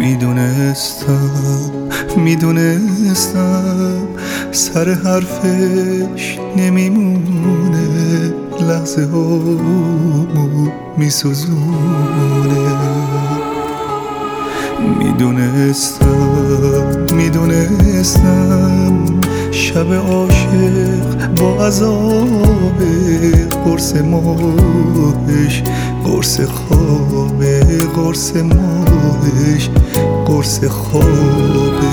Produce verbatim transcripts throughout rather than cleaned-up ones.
میدونستم میدونستم سر حرفش نمیمونه، لحظه ها میسوزونه. میدونستم میدونستم شب عاشق با عذاب، قرص ماهش قرص خوابه، قرص ماهش قرص خوابه.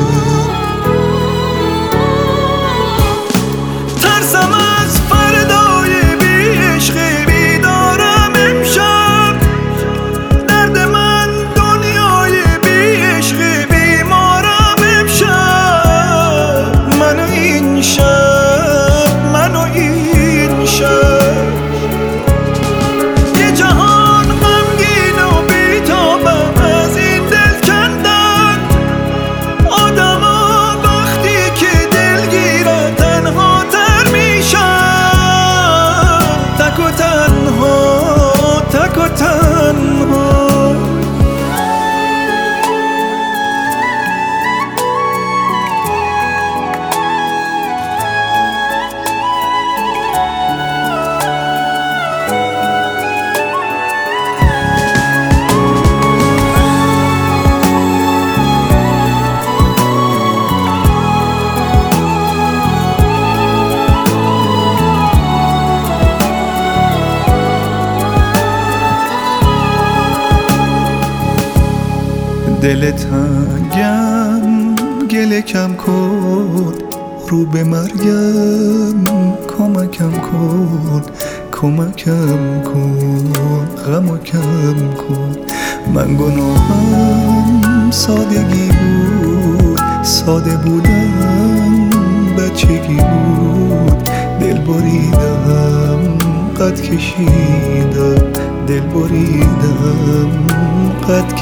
ترسم از فردای بی عشق بیدارم امشب، درد من دنیای بی عشق بیمارم امشب. منو این شب منو این شب یه جهان غمگین و بی‌تابم از این دل کندن. آدما وقتی که دلگیرن تنها تر میشن، تک و تنها تک و تنها. دل تنگم گله کم کن، رو به مرگم کمکم کن، کمکم کن، غمو کم کن. من گناهم سادگی بود، ساده بودم بچگی بود. دل بریدم قد کشیدم، دل بریدم قد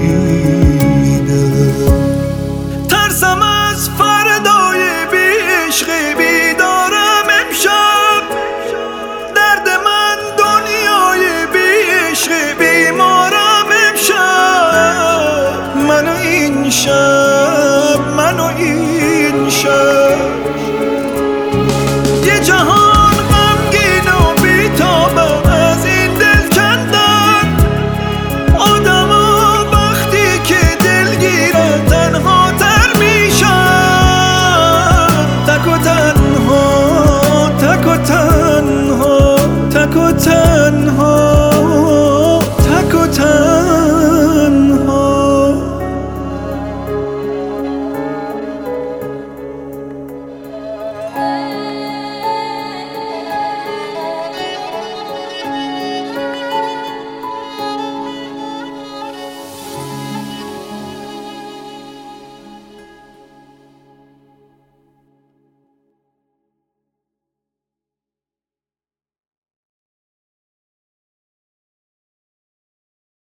کشیدم. ترسم از فردای بی عشق بیدارم امشب، درد من دنیای بی عشق بیمارم امشب. منو این شب منو این شب یه جهان غمگین و بی‌تابم از این دل کندن. آدما وقتی که دلگیرن تنها تر میشن، تک و تنها تک و تنها تک و تنها.